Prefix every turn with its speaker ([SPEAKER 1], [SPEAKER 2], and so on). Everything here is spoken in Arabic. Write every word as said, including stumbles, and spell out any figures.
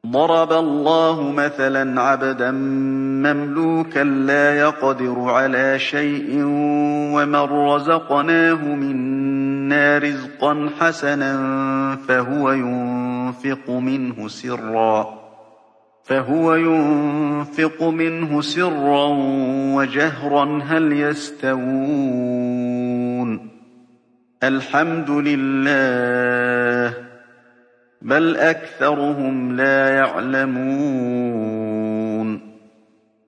[SPEAKER 1] ضرب الله مثلا عبدا مملوكا لا يقدر على شيء ومن رزقناه منا رزقا حسنا فهو ينفق منه سرا فهو ينفق منه سرا وجهرا هل يستوون الحمد لله بل أكثرهم لا يعلمون